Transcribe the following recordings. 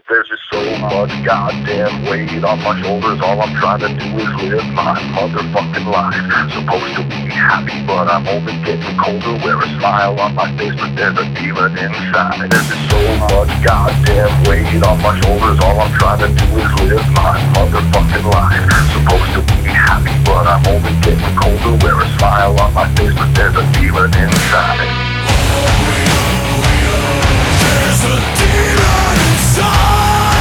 There's just so much goddamn weight on my shoulders. All I'm trying to do is live my motherfucking life. Supposed to be happy, but I'm only getting colder. Wear a smile on my face, but there's a demon inside. There's just so much goddamn weight on my shoulders. All I'm trying to do is live my motherfucking life. Supposed to be happy, but I'm only getting colder. Wear a smile on my face, but there's a demon inside. There's a demon inside.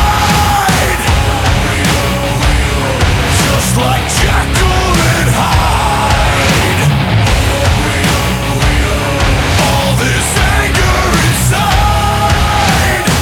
Just like Jekyll and Hyde. All this anger inside.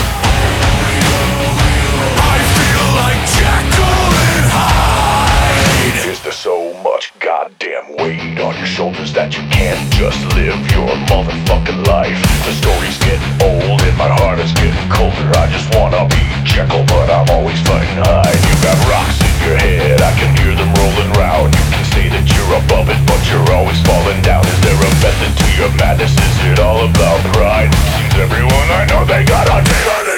I feel like Jekyll and Hyde. Is there so much goddamn weight on your shoulders that you can't just live your motherfucking life? The stories get old and my heart is getting colder. I just wanna be Jekyll, but I'm always fighting Hyde. You got rocks in your head, I can hear them rolling round. You can say that you're above it, but you're always falling down. Is there a method to your madness? Is it all about pride? Seems everyone I know, they got a demon